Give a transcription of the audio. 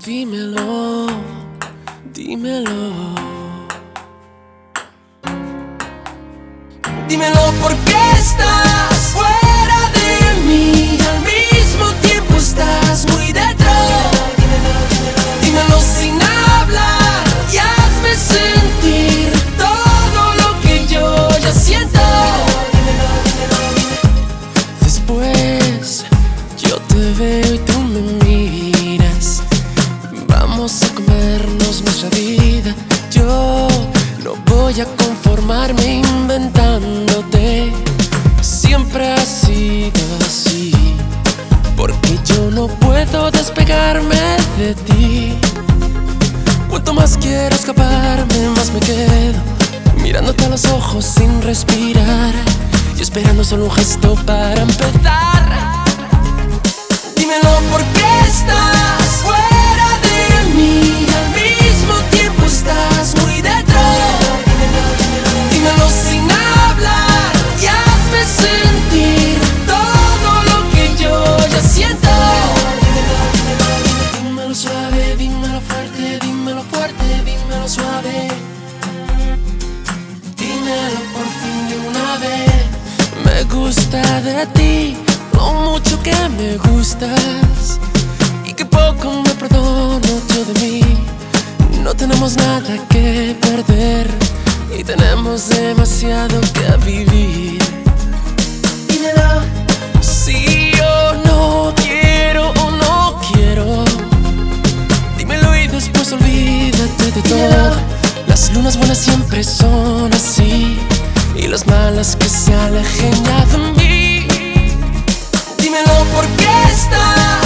Dímelo, dímelo. Dímelo por qué estás fuera de mí y al mismo tiempo estás muy dentro. Dímelo sin hablar y hazme sentir todo lo que yo ya siento. Después yo te veo y tú me miras. Vamos a comernos nuestra vida. Yo no voy a conformarme inventándote. Siempre ha sido así, porque yo no puedo despegarme de ti. Cuanto más quiero escaparme, más me quedo mirándote a los ojos sin respirar y esperando solo un gesto para empezar. Dímelo por qué estás fuera de mí y al mismo tiempo estás muy dentro. Dímelo sin hablar y hazme sentir todo lo que yo ya siento. Dímelo suave, dímelo fuerte, dímelo fuerte, dímelo suave. Dímelo por fin de una vez. Me gusta de ti lo mucho que me gustas y que poco me perdono yo de mí. No tenemos nada que perder y tenemos demasiado que vivir. Dímelo si yo no quiero o no quiero. Dímelo y después olvídate de todo. Las lunas buenas siempre son así y las malas que se alejen ya de mí. Dímelo por qué estás